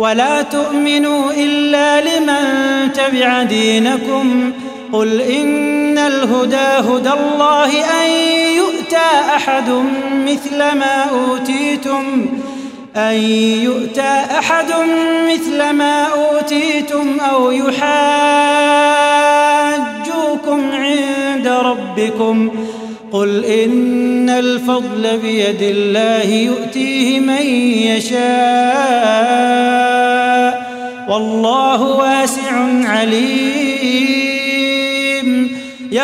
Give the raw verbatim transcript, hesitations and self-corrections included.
ولا تؤمنوا إلا لمن تبع دينكم قل إن الهدى هدى الله أن يؤتى أحد مثل ما أوتيتم أن يؤتى أحد مثل ما أوتيتم أو يحاجوكم عند ربكم قل إن الفضل بيد الله يؤتيه من يشاء والله واسع عليم.